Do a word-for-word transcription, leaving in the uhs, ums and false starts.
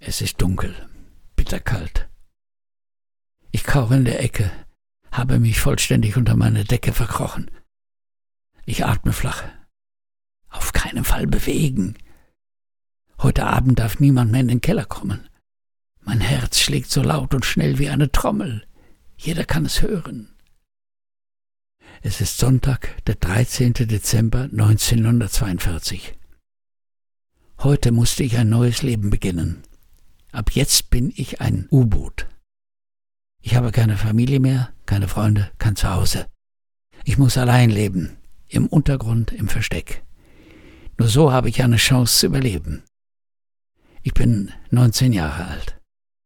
Es ist dunkel, bitterkalt. Ich kauere in der Ecke, habe mich vollständig unter meine Decke verkrochen. Ich atme flach. Auf keinen Fall bewegen. Heute Abend darf niemand mehr in den Keller kommen. Mein Herz schlägt so laut und schnell wie eine Trommel. Jeder kann es hören. Es ist Sonntag, der dreizehnte Dezember neunzehnhundertzweiundvierzig. Heute musste ich ein neues Leben beginnen. Ab jetzt bin ich ein U-Boot. Ich habe keine Familie mehr, keine Freunde, kein Zuhause. Ich muss allein leben, im Untergrund, im Versteck. Nur so habe ich eine Chance zu überleben. Ich bin neunzehn Jahre alt.